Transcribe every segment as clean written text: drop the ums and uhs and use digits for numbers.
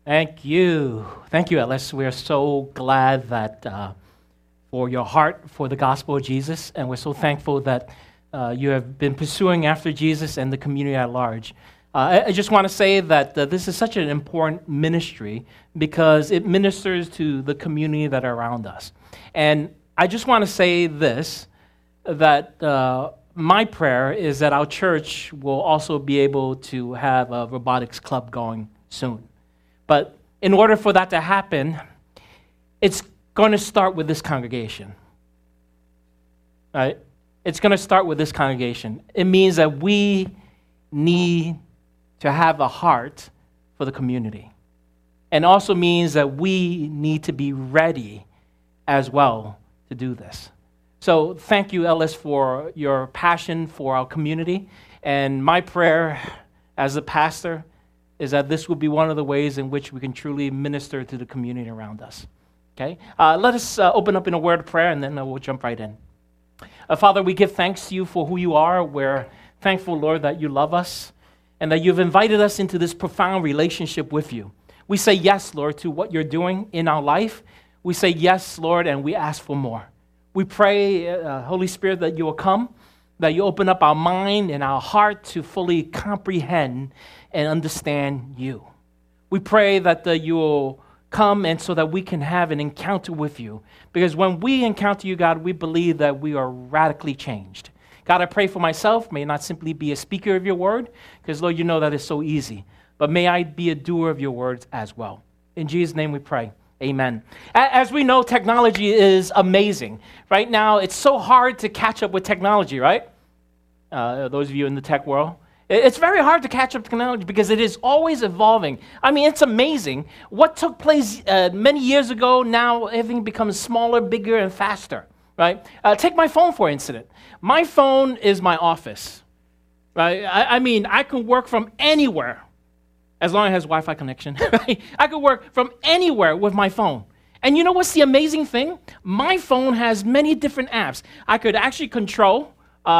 Thank you. Thank you, Ellis. We are so glad that for your heart for the gospel of Jesus, and we're so thankful that you have been pursuing after Jesus and the community at large. I just want to say that this is such an important ministry because it ministers to the community that are around us. And I just want to say this, that my prayer is that our church will also be able to have a robotics club going soon. But in order for that to happen, it's going to start with this congregation. Right? It's going to start with this congregation. It means that we need to have a heart for the community. And also means that we need to be ready as well to do this. So thank you, Ellis, for your passion for our community. And my prayer as a pastor is that this will be one of the ways in which we can truly minister to the community around us. Okay? Let us open up in a word of prayer, and then we'll jump right in. Father, we give thanks to you for who you are. We're thankful, Lord, that you love us and that you've invited us into this profound relationship with you. We say yes, Lord, to what you're doing in our life. We say yes, Lord, and we ask for more. We pray, Holy Spirit, that you will come, that you open up our mind and our heart to fully comprehend and understand you. We pray that you will come and so that we can have an encounter with you. Because when we encounter you, God, we believe that we are radically changed. God, I pray for myself. May I not simply be a speaker of your word, because, Lord, you know that is so easy. But may I be a doer of your words as well. In Jesus' name we pray. Amen. As we know, technology is amazing. Right now, it's so hard to catch up with technology, right? Those of you in the tech world. It's very hard to catch up with technology because it is always evolving. I mean, it's amazing. What took place many years ago, now everything becomes smaller, bigger, and faster, right? Take my phone, for instance. My phone is my office, right? I mean, I can work from anywhere as long as it has Wi-Fi connection, right? I could work from anywhere with my phone. And you know what's the amazing thing? My phone has many different apps. I could actually control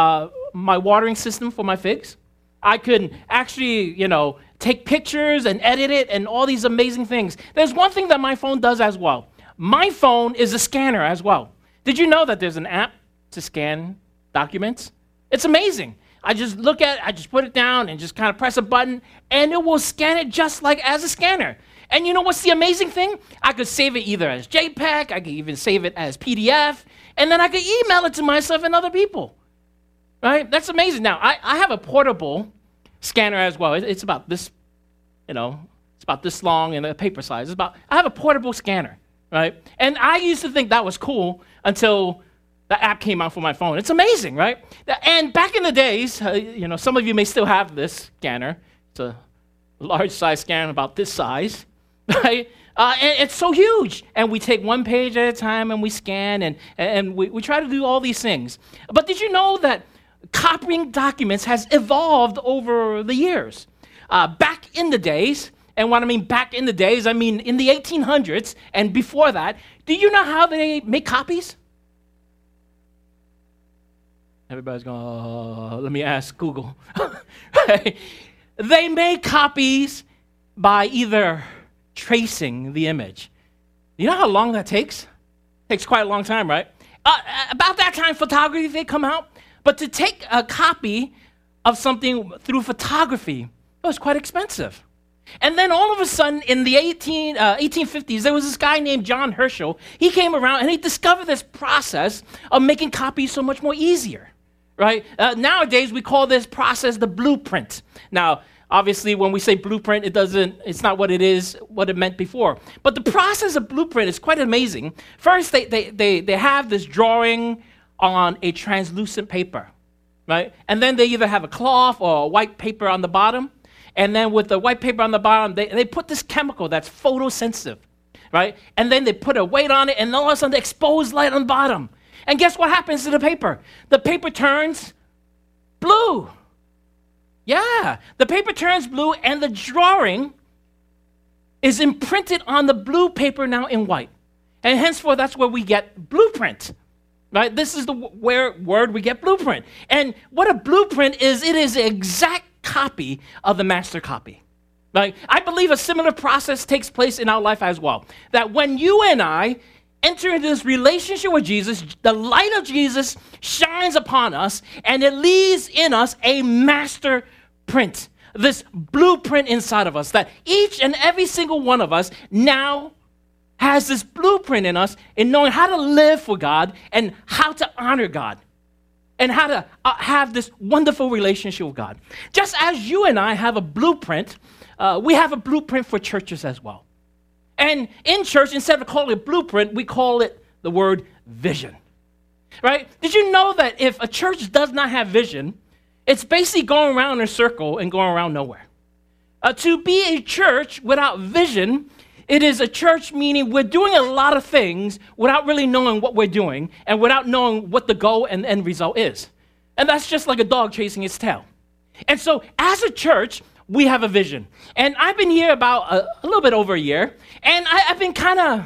my watering system for my figs. I could actually, take pictures and edit it and all these amazing things. There's one thing that my phone does as well. My phone is a scanner as well. Did you know that there's an app to scan documents? It's amazing. I just put it down and just kind of press a button, and it will scan it just like as a scanner. And you know what's the amazing thing? I could save it either as JPEG, I could even save it as PDF, and then I could email it to myself and other people. Right? That's amazing. Now, I have a portable scanner as well. It's about this, it's about this long and a paper size. I have a portable scanner, right? And I used to think that was cool until the app came out for my phone. It's amazing, right? And back in the days, some of you may still have this scanner. It's a large size scanner about this size, right? And it's so huge. And we take one page at a time and we scan and we try to do all these things. But did you know that copying documents has evolved over the years? Back in the days, and what I mean back in the days, I mean in the 1800s and before that, do you know how they make copies? Everybody's going, let me ask Google. They made copies by either tracing the image. You know how long that takes? It takes quite a long time, right? About that time, photography, they come out. But to take a copy of something through photography, it was quite expensive. And then all of a sudden, in the 1850s, there was this guy named John Herschel. He came around and he discovered this process of making copies so much more easier, right? Nowadays, we call this process the blueprint. Now, obviously, when we say blueprint, it's not what it meant before. But the process of blueprint is quite amazing. First, they have this drawing on a translucent paper, right? And then they either have a cloth or a white paper on the bottom. And then with the white paper on the bottom, they put this chemical that's photosensitive, right? And then they put a weight on it, and all of a sudden they expose light on the bottom. And guess what happens to the paper? The paper turns blue. Yeah, the paper turns blue, and the drawing is imprinted on the blue paper now in white. And henceforth, that's where we get blueprint. Right? This is the word we get blueprint. And what a blueprint is, it is an exact copy of the master copy. Right? I believe a similar process takes place in our life as well. That when you and I enter into this relationship with Jesus, the light of Jesus shines upon us, and it leaves in us a master print, this blueprint inside of us, that each and every single one of us now has this blueprint in us in knowing how to live for God and how to honor God and how to have this wonderful relationship with God. Just as you and I have a blueprint, we have a blueprint for churches as well. And in church, instead of calling it blueprint, we call it the word vision, right? Did you know that if a church does not have vision, it's basically going around in a circle and going around nowhere? To be a church without vision, it is a church meaning we're doing a lot of things without really knowing what we're doing and without knowing what the goal and end result is. And that's just like a dog chasing its tail. And so as a church, we have a vision. And I've been here about a little bit over a year, and I've been kind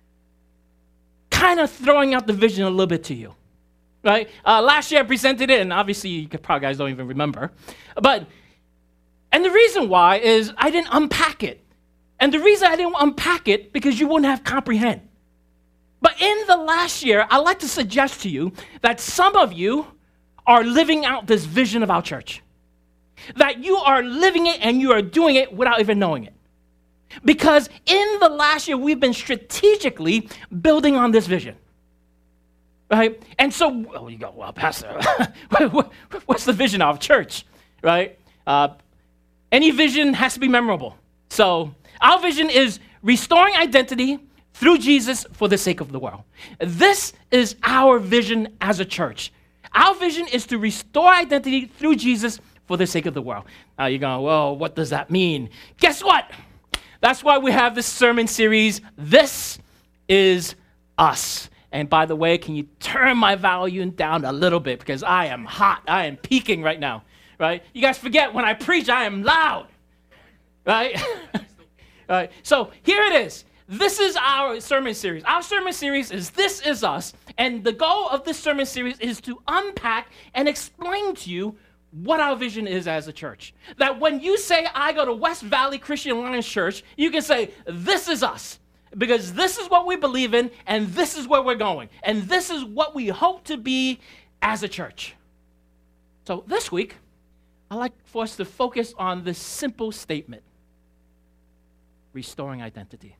of throwing out the vision a little bit to you, right? Last year I presented it, and obviously you probably guys don't even remember. And the reason why is I didn't unpack it. And the reason I didn't unpack it, because you wouldn't have comprehend. But in the last year, I'd like to suggest to you that some of you are living out this vision of our church. That you are living it and you are doing it without even knowing it. Because in the last year, we've been strategically building on this vision. Right? And so, you go, well, Pastor, what's the vision of church? Right? Any vision has to be memorable. So our vision is restoring identity through Jesus for the sake of the world. This is our vision as a church. Our vision is to restore identity through Jesus for the sake of the world. Now you're going, well, what does that mean? Guess what? That's why we have this sermon series, This Is Us. And by the way, can you turn my volume down a little bit, because I am hot. I am peaking right now, right? You guys forget when I preach, I am loud, right? Right. So here it is. This is our sermon series. Our sermon series is This Is Us. And the goal of this sermon series is to unpack and explain to you what our vision is as a church. That when you say, I go to West Valley Christian Alliance Church, you can say, this is us. Because this is what we believe in, and this is where we're going. And this is what we hope to be as a church. So this week, I'd like for us to focus on this simple statement: restoring identity.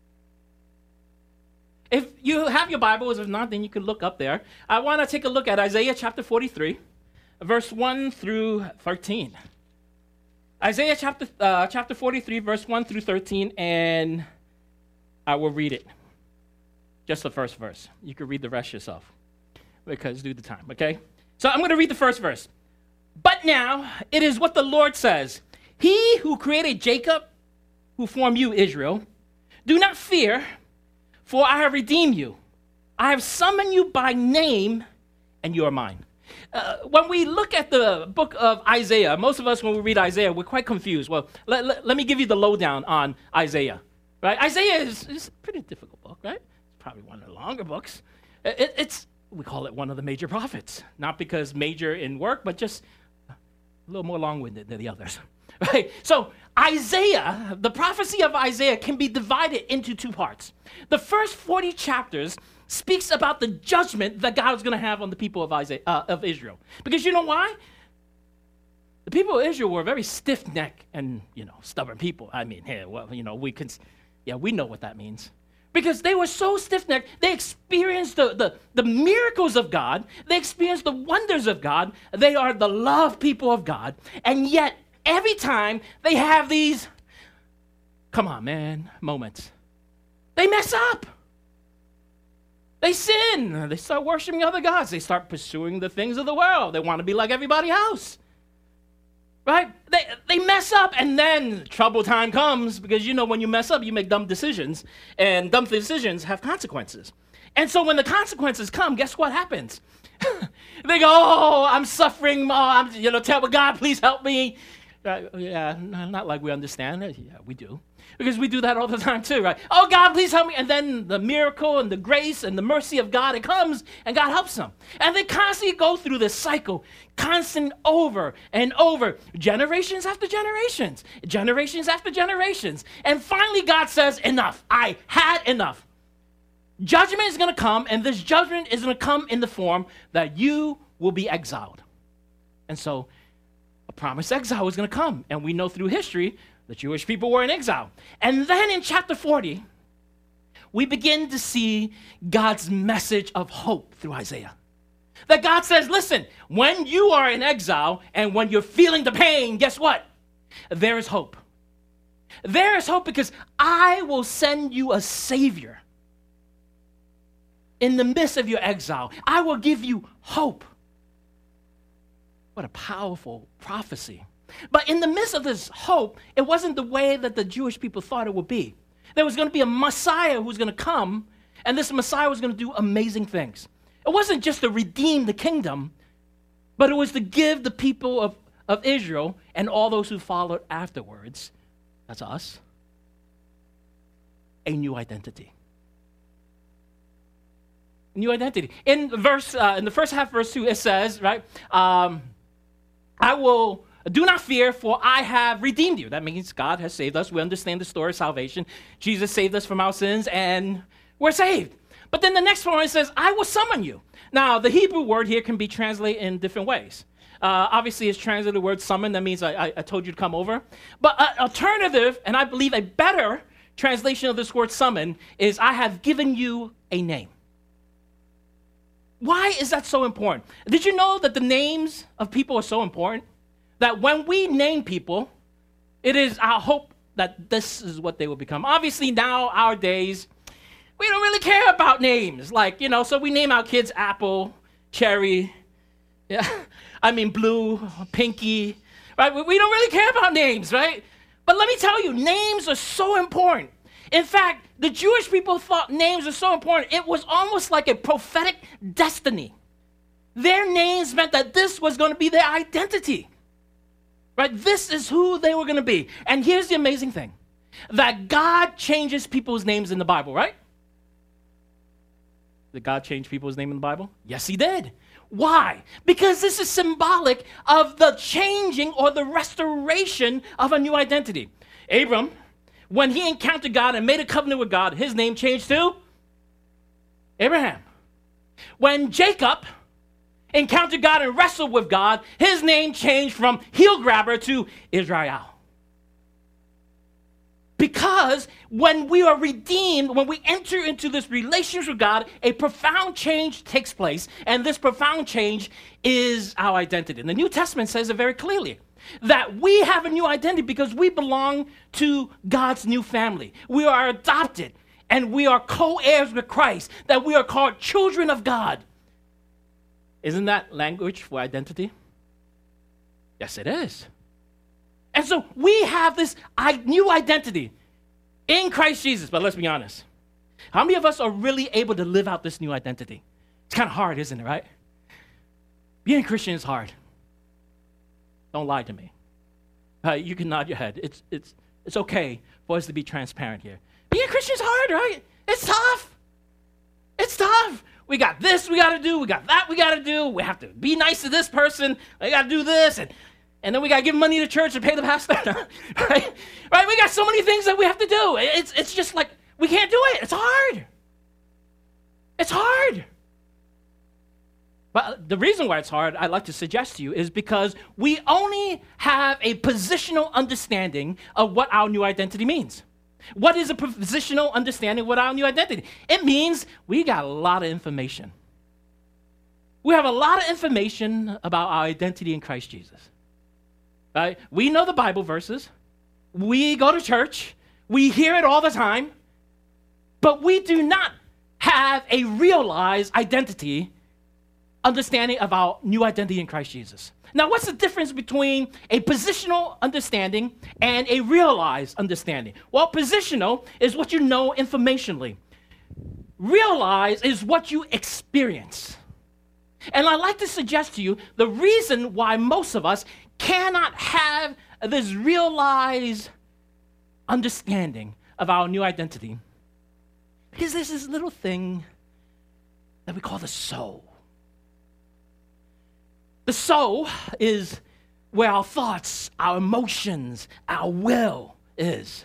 If you have your Bibles, if not, then you can look up there. I want to take a look at Isaiah chapter 43. Verse 1 through 13. Isaiah chapter 43, verse 1 through 13, and I will read it. Just the first verse. You can read the rest yourself, because due to time, okay? So I'm going to read the first verse. But now it is what the Lord says: He who created Jacob, who formed you, Israel, do not fear, for I have redeemed you. I have summoned you by name, and you are mine. When we look at the book of Isaiah, most of us, when we read Isaiah, we're quite confused. Well, let me give you the lowdown on Isaiah. Right? Isaiah is a pretty difficult book, right? It's probably one of the longer books. We call it one of the major prophets. Not because major in work, but just a little more long-winded than the others. Right? So Isaiah, the prophecy of Isaiah can be divided into two parts. The first 40 chapters speaks about the judgment that God is going to have on the people of Israel. Because you know why? The people of Israel were very stiff-necked and, stubborn people. I mean, we know what that means. Because they were so stiff-necked, they experienced the miracles of God. They experienced the wonders of God. They are the loved people of God. And yet, every time they have these, come on, man, moments, they mess up. They sin. They start worshiping other gods. They start pursuing the things of the world. They want to be like everybody else. Right? They mess up, and then trouble time comes, because when you mess up, you make dumb decisions, and dumb decisions have consequences. And so when the consequences come, guess what happens? They go, oh, I'm suffering. I'm, tell God, please help me. Yeah, not like we understand it. Yeah, we do. Because we do that all the time too, right? Oh, God, please help me. And then the miracle and the grace and the mercy of God, it comes and God helps them. And they constantly go through this cycle, constant over and over, generations after generations, generations after generations. And finally, God says, enough. I had enough. Judgment is going to come, and this judgment is going to come in the form that you will be exiled. And so a promised exile is going to come. And we know through history the Jewish people were in exile. And then in chapter 40, we begin to see God's message of hope through Isaiah. That God says, listen, when you are in exile and when you're feeling the pain, guess what? There is hope. There is hope because I will send you a Savior. In the midst of your exile, I will give you hope. What a powerful prophecy. But in the midst of this hope, it wasn't the way that the Jewish people thought it would be. There was going to be a Messiah who was going to come, and this Messiah was going to do amazing things. It wasn't just to redeem the kingdom, but it was to give the people of Israel and all those who followed afterwards, that's us, a new identity. New identity. In the first half, verse 2, it says, right, do not fear, for I have redeemed you. That means God has saved us. We understand the story of salvation. Jesus saved us from our sins, and we're saved. But then the next one, it says, I will summon you. Now, the Hebrew word here can be translated in different ways. Obviously, it's translated the word summon. That means I told you to come over. But an alternative, and I believe a better translation of this word summon, is I have given you a name. Why is that so important? Did you know that the names of people are so important? That when we name people, it is our hope that this is what they will become. Obviously, now, our days, we don't really care about names. So we name our kids Apple, Cherry, Blue, Pinky, right? We don't really care about names, right? But let me tell you, names are so important. In fact, the Jewish people thought names were so important, it was almost like a prophetic destiny. Their names meant that this was going to be their identity. Right? This is who they were going to be. And here's the amazing thing, that God changes people's names in the Bible, right? Did God change people's name in the Bible? Yes, he did. Why? Because this is symbolic of the changing or the restoration of a new identity. Abram, when he encountered God and made a covenant with God, his name changed to Abraham. When Jacob encountered God and wrestled with God, his name changed from heel grabber to Israel. Because when we are redeemed, when we enter into this relationship with God, a profound change takes place, and this profound change is our identity. And the New Testament says it very clearly, that we have a new identity because we belong to God's new family. We are adopted, and we are co-heirs with Christ, that we are called children of God. Isn't that language for identity? Yes, it is. And so we have this new identity in Christ Jesus. But let's be honest. How many of us are really able to live out this new identity? It's kind of hard, isn't it, right? Being a Christian is hard. Don't lie to me. You can nod your head. It's okay for us to be transparent here. Being a Christian is hard, right? It's tough. It's tough. We got this we got to do. We got that we got to do. We have to be nice to this person. We got to do this. And then we got to give money to church and pay the pastor. Right? We got so many things that we have to do. It's just like, we can't do it. It's hard. It's hard. But the reason why it's hard, I'd like to suggest to you, is because we only have a positional understanding of what our new identity means. What is a positional understanding of what our new identity? It means we got a lot of information. We have a lot of information about our identity in Christ Jesus. Right? We know the Bible verses. We go to church. We hear it all the time. But we do not have a realized identity understanding of our new identity in Christ Jesus. Now, what's the difference between a positional understanding and a realized understanding? Well, positional is what you know informationally. Realized is what you experience. And I'd like to suggest to you the reason why most of us cannot have this realized understanding of our new identity is there's this little thing that we call the soul. The soul is where our thoughts, our emotions, our will is.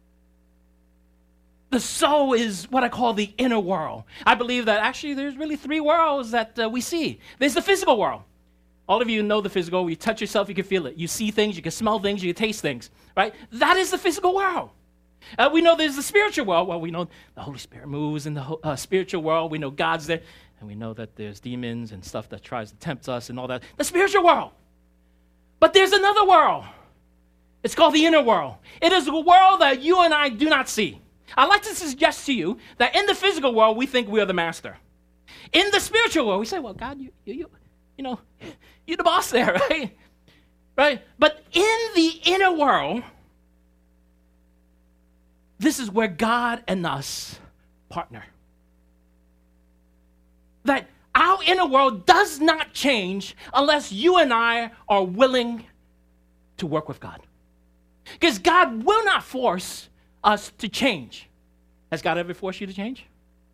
The soul is what I call the inner world. I believe that actually there's really three worlds that we see. There's the physical world. All of you know the physical. You touch yourself, you can feel it. You see things, you can smell things, you can taste things, right? That is the physical world. We know there's the spiritual world. Well, we know the Holy Spirit moves in the spiritual world. We know God's there. And we know that there's demons and stuff that tries to tempt us and all that. The spiritual world. But there's another world. It's called the inner world. It is a world that you and I do not see. I'd like to suggest to you that in the physical world, we think we are the master. In the spiritual world, we say, well, God, you know, you're the boss there, right? Right? But in the inner world, this is where God and us partner. That our inner world does not change unless you and I are willing to work with God. Because God will not force us to change. Has God ever forced you to change?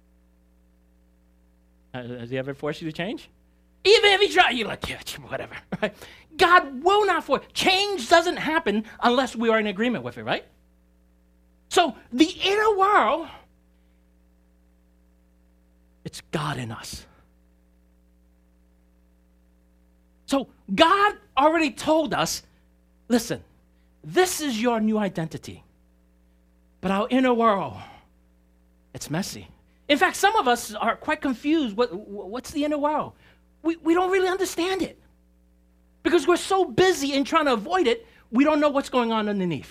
Has he ever forced you to change? Even if he tried, you're like, yeah, whatever, right? God will not force. Change doesn't happen unless we are in agreement with it, right? So the inner world, it's God in us. So God already told us, listen, this is your new identity. But our inner world, it's messy. In fact, some of us are quite confused. What's the inner world? We don't really understand it. Because we're so busy in trying to avoid it, we don't know what's going on underneath.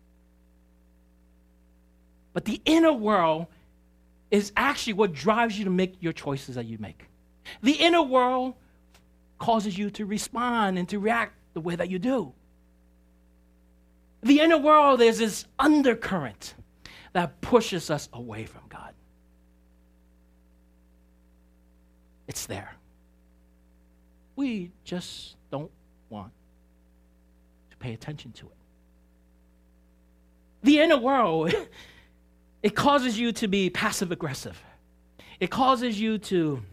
But the inner world is actually what drives you to make your choices that you make. The inner world causes you to respond and to react the way that you do. The inner world is this undercurrent that pushes us away from God. It's there. We just don't want to pay attention to it. The inner world, it causes you to be passive-aggressive. It causes you to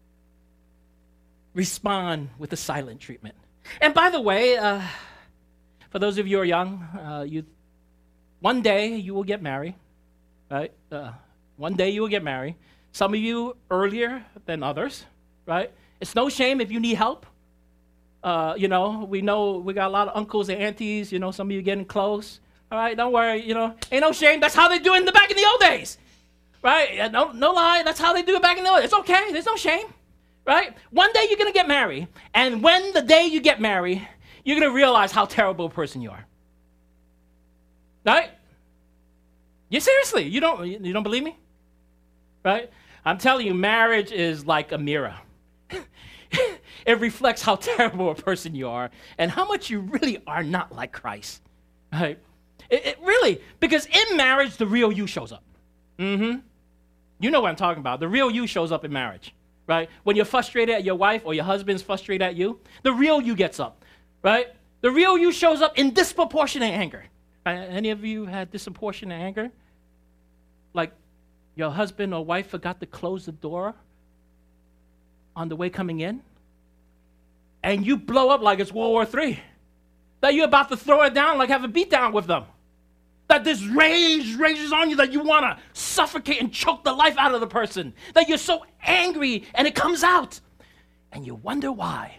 respond with a silent treatment. And by the way, for those of you who are young, one day you will get married, right? One day you will get married. Some of you earlier than others, right? It's no shame if you need help. We know we got a lot of uncles and aunties, some of you getting close. All right, don't worry, ain't no shame. That's how they do it back in the old days, right? No lie, that's how they do it back in the old days. It's okay, there's no shame, right? One day you're going to get married, and when the day you get married, you're going to realize how terrible a person you are. Right? Yeah, seriously, you don't believe me? Right? I'm telling you, marriage is like a mirror. It reflects how terrible a person you are and how much you really are not like Christ. Right? It really, because in marriage, the real you shows up. You know what I'm talking about. The real you shows up in marriage. Right? When you're frustrated at your wife or your husband's frustrated at you, the real you gets up. Right? The real you shows up in disproportionate anger. Any of you had disproportionate anger? Like your husband or wife forgot to close the door on the way coming in? And you blow up like it's World War III. That you're about to throw it down, like have a beat down with them. That this rage rages on you that you want to suffocate and choke the life out of the person. That you're so angry and it comes out. And you wonder why.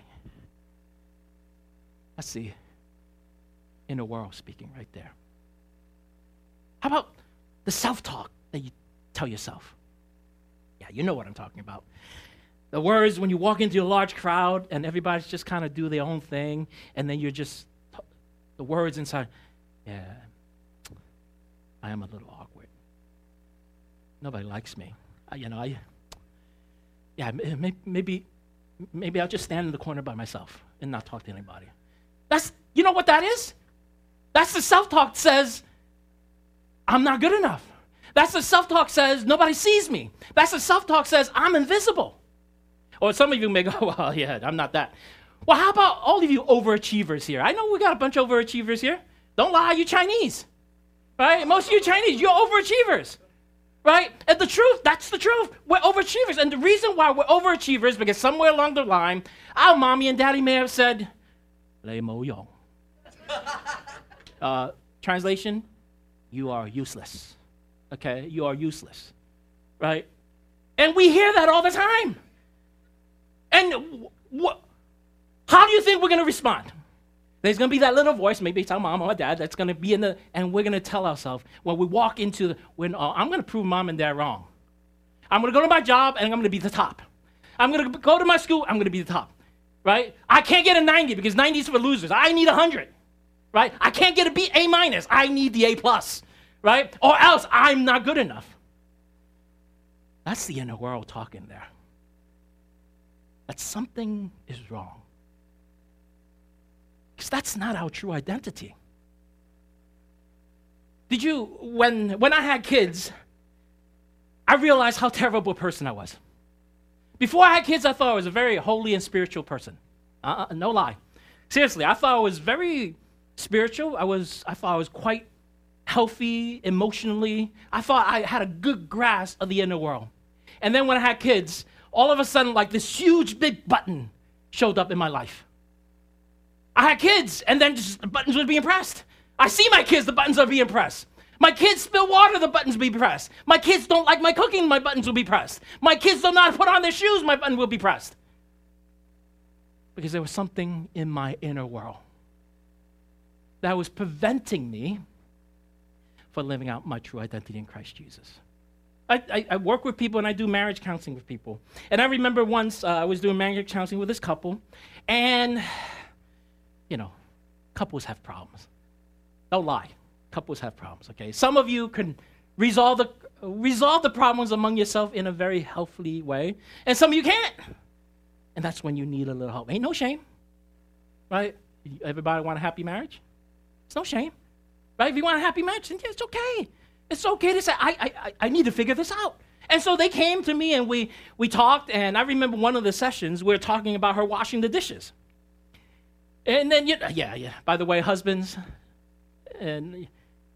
That's the inner world speaking right there. How about the self-talk that you tell yourself? Yeah, you know what I'm talking about. The words when you walk into a large crowd and everybody's just kind of do their own thing, and then you're just, the words inside, yeah, I am a little awkward. Nobody likes me. Maybe I'll just stand in the corner by myself and not talk to anybody. You know what that is? That's the self-talk that says, I'm not good enough. That's the self-talk says, nobody sees me. That's the self-talk says, I'm invisible. Or some of you may go, well, yeah, I'm not that. Well, how about all of you overachievers here? I know we got a bunch of overachievers here. Don't lie, you're Chinese, right? Most of you Chinese, you're overachievers, right? And the truth, that's the truth. We're overachievers. And the reason why we're overachievers is because somewhere along the line, our mommy and daddy may have said, 你冇用. Translation, you are useless. Okay, you are useless, right? And we hear that all the time. And how do you think we're going to respond? There's going to be that little voice, maybe it's our mom or our dad, that's going to be and we're going to tell ourselves, when we walk into, I'm going to prove mom and dad wrong. I'm going to go to my job and I'm going to be the top. I'm going to go to my school, I'm going to be the top, right? I can't get a 90 because 90 is for losers. I need 100, right? I can't get a B, A minus. I need the A plus, right? Or else I'm not good enough. That's the inner world talking there. That something is wrong. Because that's not our true identity. Did you, when I had kids, I realized how terrible a person I was. Before I had kids, I thought I was a very holy and spiritual person. No lie. Seriously, I thought I was very spiritual. I thought I was quite healthy emotionally. I thought I had a good grasp of the inner world. And then when I had kids, all of a sudden, like this huge big button showed up in my life. I had kids, and then just the buttons would be pressed. I see my kids, the buttons are being pressed. My kids spill water, the buttons will be pressed. My kids don't like my cooking, my buttons will be pressed. My kids don't know how to put on their shoes, my button will be pressed. Because there was something in my inner world that was preventing me from living out my true identity in Christ Jesus. I work with people and I do marriage counseling with people. And I remember once I was doing marriage counseling with this couple, and, couples have problems. Don't lie. Couples have problems, okay? Some of you can resolve the problems among yourself in a very healthy way, and some of you can't. And that's when you need a little help. Ain't no shame, right? Everybody want a happy marriage? It's no shame, right? If you want a happy marriage, then yeah, it's okay. It's okay to say, I need to figure this out. And so they came to me and we talked, and I remember one of the sessions, we were talking about her washing the dishes. And then, by the way, husbands, and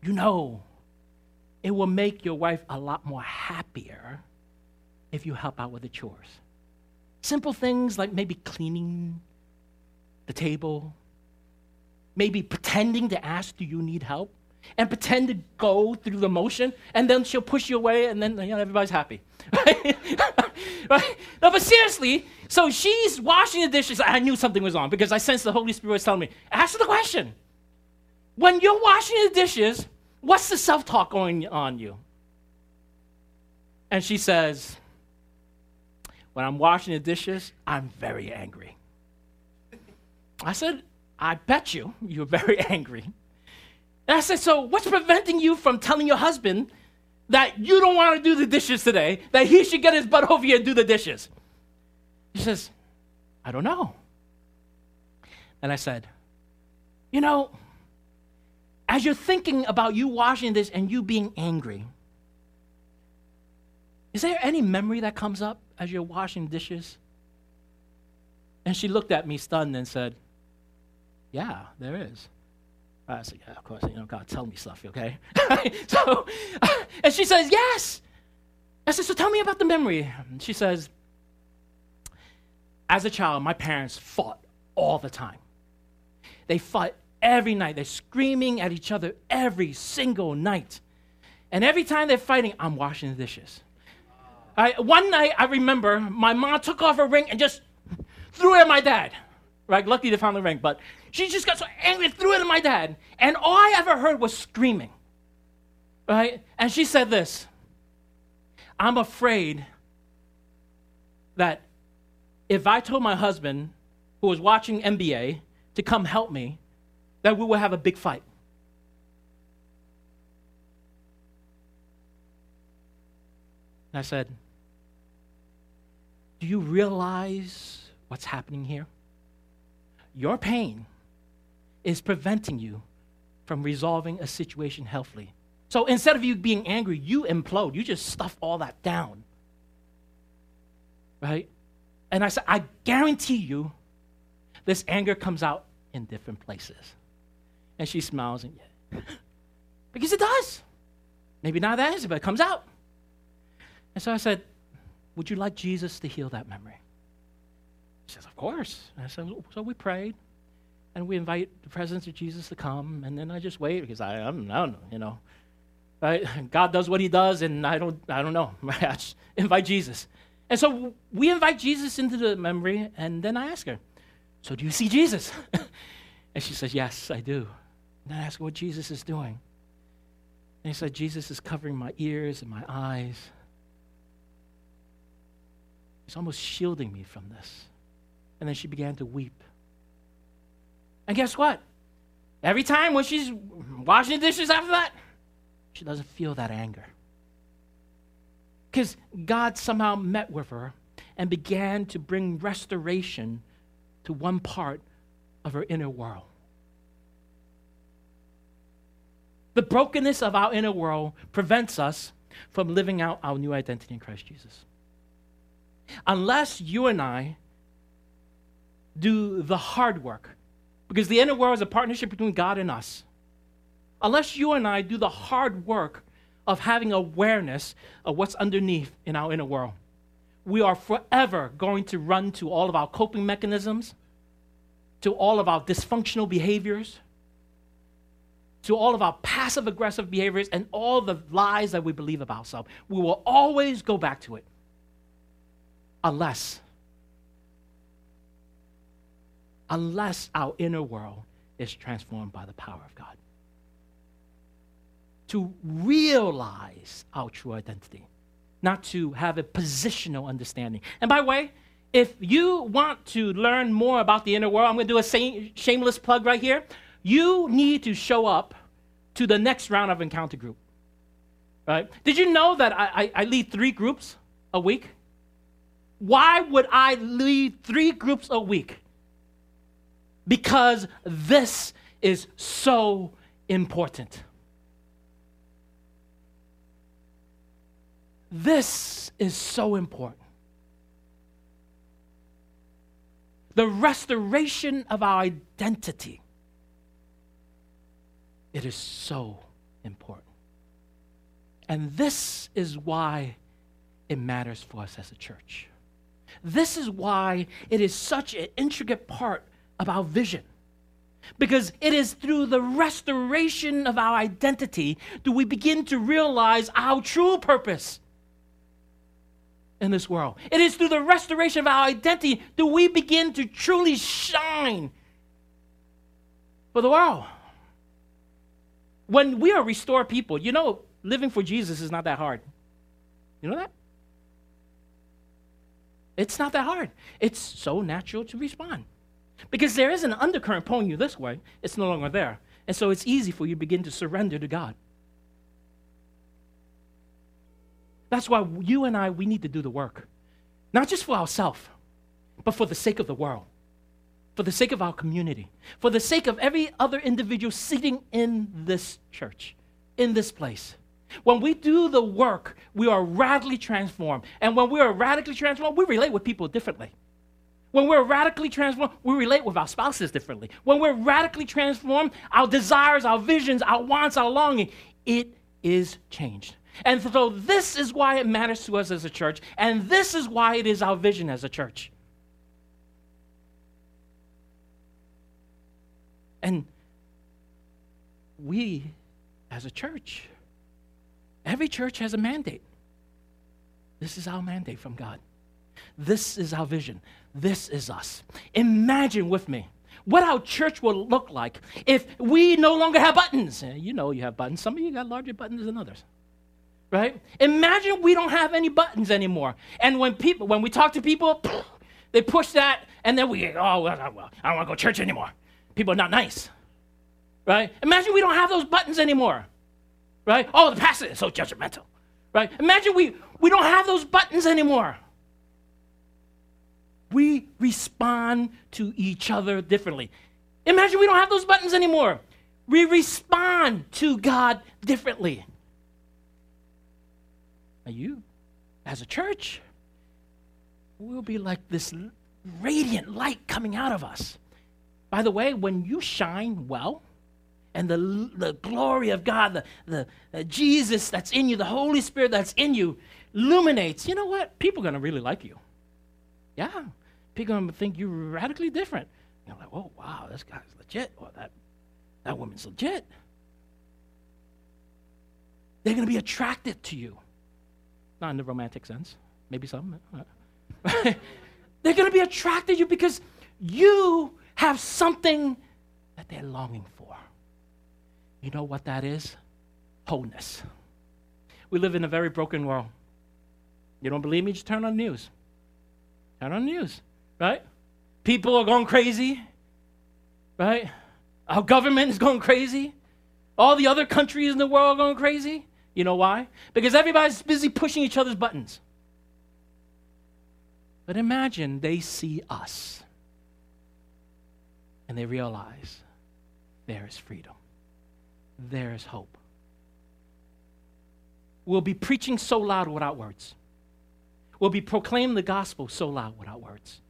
it will make your wife a lot more happier if you help out with the chores. Simple things like maybe cleaning the table, maybe pretending to ask, do you need help? And pretend to go through the motion, and then she'll push you away, and then everybody's happy. Right? Right? No, but seriously, so she's washing the dishes. I knew something was on because I sensed the Holy Spirit was telling me, ask her the question. When you're washing the dishes, what's the self-talk going on you? And she says, when I'm washing the dishes, I'm very angry. I said, I bet you're very angry. And I said, so what's preventing you from telling your husband that you don't want to do the dishes today, that he should get his butt over here and do the dishes? He says, I don't know. And I said, as you're thinking about you washing this and you being angry, is there any memory that comes up as you're washing dishes? And she looked at me stunned and said, yeah, there is. I said, yeah, of course, God, tell me stuff, okay? So, and she says, yes. I said, so tell me about the memory. And she says, as a child, my parents fought all the time. They fought every night. They're screaming at each other every single night. And every time they're fighting, I'm washing the dishes. One night, I remember, my mom took off her ring and just threw it at my dad. Right? Luckily, they found the ring, but she just got so angry, threw it at my dad. And all I ever heard was screaming. Right? And she said this, I'm afraid that if I told my husband, who was watching NBA, to come help me, that we would have a big fight. And I said, do you realize what's happening here? Your pain is preventing you from resolving a situation healthily. So instead of you being angry, you implode. You just stuff all that down. Right? And I said, I guarantee you this anger comes out in different places. And she smiles and, Because it does. Maybe not that easy, but it comes out. And so I said, would you like Jesus to heal that memory? She says, of course. And I said, so we prayed, and we invite the presence of Jesus to come, and then I just wait because I don't know, you know. Right? God does what he does, and I don't know. I just invite Jesus. And so we invite Jesus into the memory, and then I ask her, so do you see Jesus? And she says, yes, I do. And I ask her what Jesus is doing. And he said, Jesus is covering my ears and my eyes. He's almost shielding me from this. And then she began to weep. And guess what? Every time when she's washing the dishes after that, she doesn't feel that anger. Because God somehow met with her and began to bring restoration to one part of her inner world. The brokenness of our inner world prevents us from living out our new identity in Christ Jesus. Unless you and I do the hard work, because the inner world is a partnership between God and us. Unless you and I do the hard work of having awareness of what's underneath in our inner world, we are forever going to run to all of our coping mechanisms, to all of our dysfunctional behaviors, to all of our passive-aggressive behaviors, and all the lies that we believe about ourselves. We will always go back to it unless our inner world is transformed by the power of God. To realize our true identity, not to have a positional understanding. And by the way, if you want to learn more about the inner world, I'm going to do a shameless plug right here. You need to show up to the next round of Encounter Group. Right? Did you know that I lead 3 groups a week? Why would I lead 3 groups a week? Because this is so important. This is so important. The restoration of our identity. It is so important. And this is why it matters for us as a church. This is why it is such an intricate part of our vision. Because it is through the restoration of our identity do we begin to realize our true purpose in this world. It is through the restoration of our identity do we begin to truly shine for the world. When we are restored people, you know, living for Jesus is not that hard. You know that? It's not that hard. It's so natural to respond. Because there is an undercurrent pulling you this way. It's no longer there. And so it's easy for you to begin to surrender to God. That's why you and I, we need to do the work. Not just for ourselves, but for the sake of the world. For the sake of our community. For the sake of every other individual sitting in this church, in this place. When we do the work, we are radically transformed. And when we are radically transformed, we relate with people differently. When we're radically transformed, we relate with our spouses differently. When we're radically transformed, our desires, our visions, our wants, our longing, it is changed. And so this is why it matters to us as a church, and this is why it is our vision as a church. And we, as a church, every church has a mandate. This is our mandate from God. This is our vision. This is us. Imagine with me what our church will look like if we no longer have buttons. You know you have buttons. Some of you got larger buttons than others. Right? Imagine we don't have any buttons anymore. And when we talk to people, they push that, and then I don't want to go to church anymore. People are not nice. Right? Imagine we don't have those buttons anymore. Right? Oh, the pastor is so judgmental. Right? Imagine we don't have those buttons anymore. We respond to each other differently. Imagine we don't have those buttons anymore. We respond to God differently. Now you, as a church, will be like this radiant light coming out of us. By the way, when you shine well, and the glory of God, the Jesus that's in you, the Holy Spirit that's in you, illuminates, you know what? People are going to really like you. Yeah. People are going to think you're radically different. You're like, oh, wow, this guy's legit, or that woman's legit. They're going to be attracted to you. Not in the romantic sense. Maybe some. They're going to be attracted to you because you have something that they're longing for. You know what that is? Wholeness. We live in a very broken world. You don't believe me? Just turn on the news. Turn on the news, right? People are going crazy, right? Our government is going crazy. All the other countries in the world are going crazy. You know why? Because everybody's busy pushing each other's buttons. But imagine they see us and they realize there is freedom. There is hope. We'll be preaching so loud without words. We'll be proclaiming the gospel so loud without words.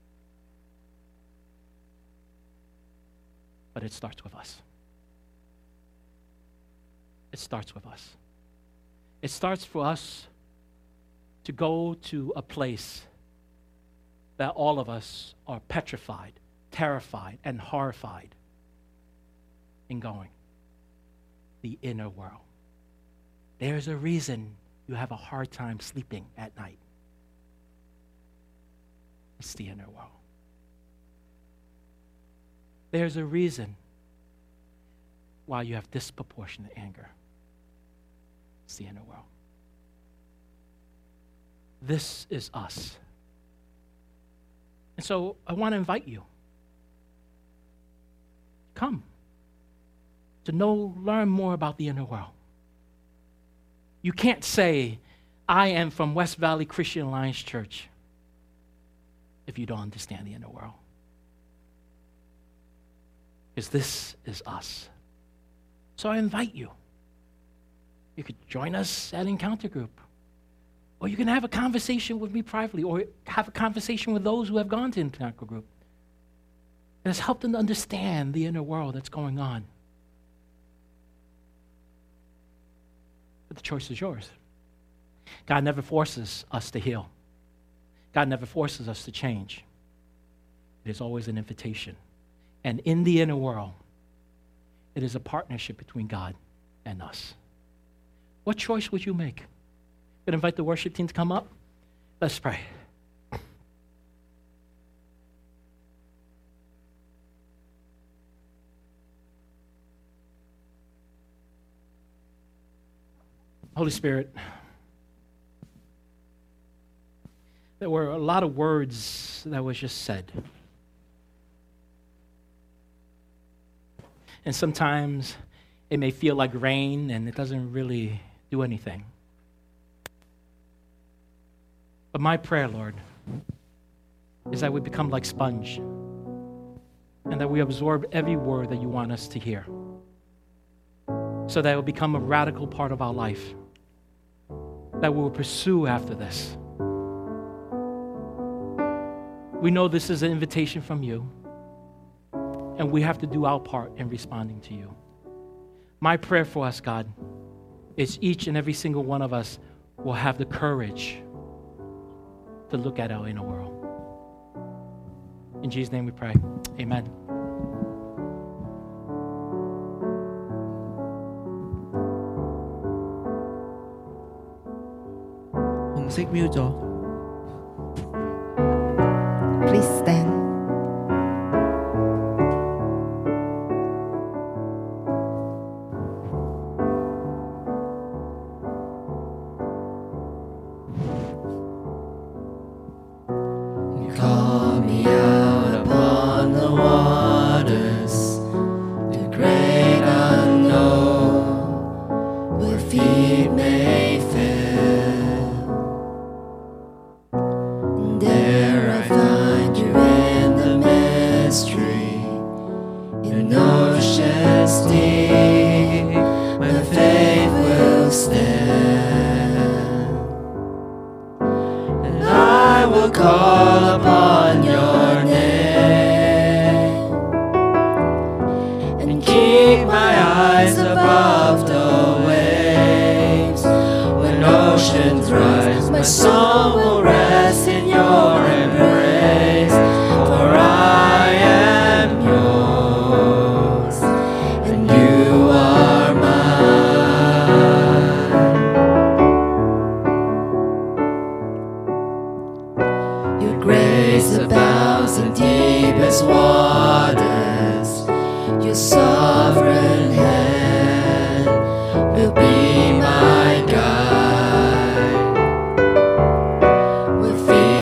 But it starts with us. It starts with us. It starts for us to go to a place that all of us are petrified, terrified, and horrified in going. The inner world. There's a reason you have a hard time sleeping at night. It's the inner world. There's a reason why you have disproportionate anger. It's the inner world. This is us. And so I want to invite you. Come to learn more about the inner world. You can't say, I am from West Valley Christian Alliance Church, if you don't understand the inner world. Because this is us. So I invite you. You could join us at Encounter Group. Or you can have a conversation with me privately, or have a conversation with those who have gone to Encounter Group. And it's helped them to understand the inner world that's going on. But the choice is yours. God never forces us to heal. God never forces us to change. It is always an invitation. And in the inner world, it is a partnership between God and us. What choice would you make? I'm going to invite the worship team to come up. Let's pray. Holy Spirit, there were a lot of words that was just said. And sometimes it may feel like rain and it doesn't really do anything. But my prayer, Lord, is that we become like sponge and that we absorb every word that you want us to hear so that it will become a radical part of our life that we will pursue after this. We know this is an invitation from you, and we have to do our part in responding to you. My prayer for us, God, is each and every single one of us will have the courage to look at our inner world. In Jesus' name we pray. Amen. Please stand. Keep my oceans rise, my soul will rest in your embrace. For I am yours, and you are mine. Your grace abounds in deepest waters. Your soul